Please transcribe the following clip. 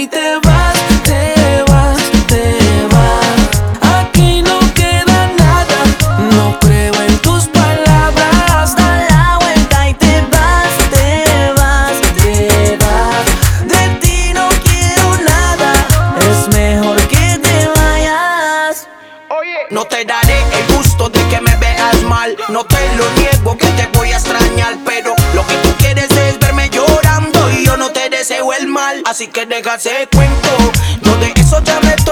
y te vas, te vas, te vas. Aquí no queda nada, no creo en tus palabras. Da la vuelta y te vas, te vas, te vas. De ti no quiero nada, es mejor que te vayas. Oye, no te daré el gusto de que me veas mal. No te lo niego que te voy a extrañar, pero lo que tú quieres es verme llorando y yo no te deseo el mal. Así que deja ese cuento, yo de eso ya me